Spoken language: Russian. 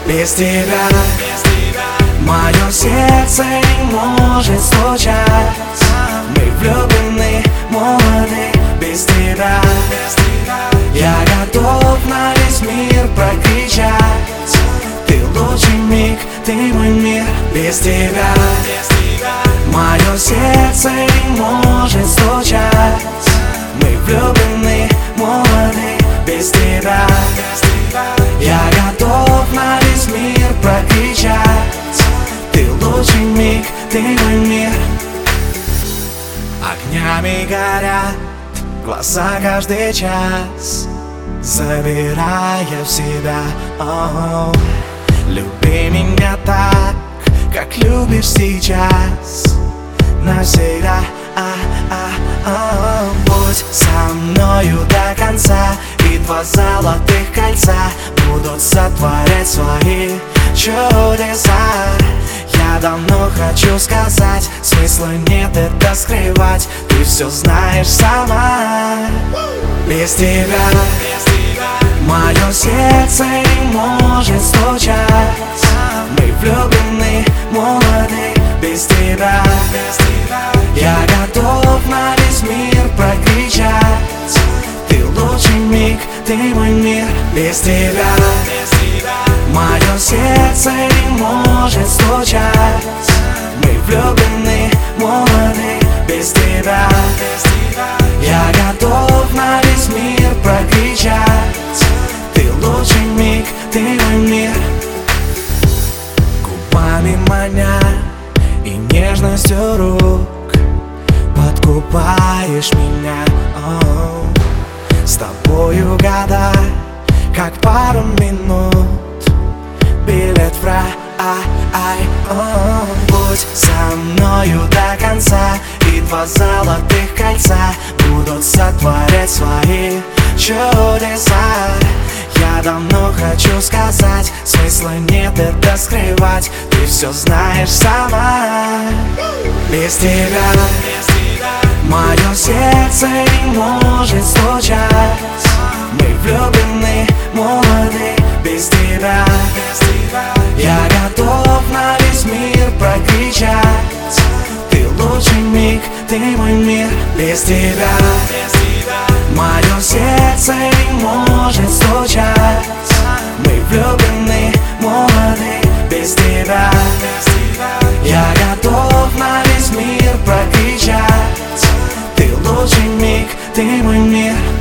Без тебя мое сердце не может стучать. Мы влюблены, молоды. Без тебя я готов на весь мир прокричать. Ты лучший миг, ты мой мир. Без тебя мое сердце не может стучать. Мы влюблены, молоды. Без тебя я готов на весь мир прокричать. Ты лучший миг, ты мой мир. Огнями горят глаза каждый час, забирая в себя. Люби меня так, как любишь сейчас, навсегда. Будь со мною до конца, и два золотых кольца будут сотворять свои чудеса. Я давно хочу сказать, смысла нет это скрывать. Ты все знаешь сама. Без тебя мое сердце не может стучать. Мы влюблены, молоды. Без тебя я готов на весь мир прокричать. Ты лучший миг, ты мой мир. Без тебя мое сердце не может стучать. Мы влюблены, молоды. Без тебя я готов на весь мир прокричать. Ты лучший миг, ты мой мир. Губами маня и нежностью рук подкупаешь меня. С тобою года, как пару минут, билет в рай. Будь со мною до конца, и два золотых кольца будут сотворять свои чудеса. Я давно хочу сказать, смысла нет это скрывать. Ты все знаешь сама. Без тебя мое сердце не может стучать. Мы влюблены, молоды. Без тебя я готов на весь мир прокричать. Ты лучший миг, ты мой мир. Без тебя мое сердце не может стучать. Мы влюблены, молоды. Без тебя я готов на весь мир прокричать. Ты лучший миг, ты мой мир.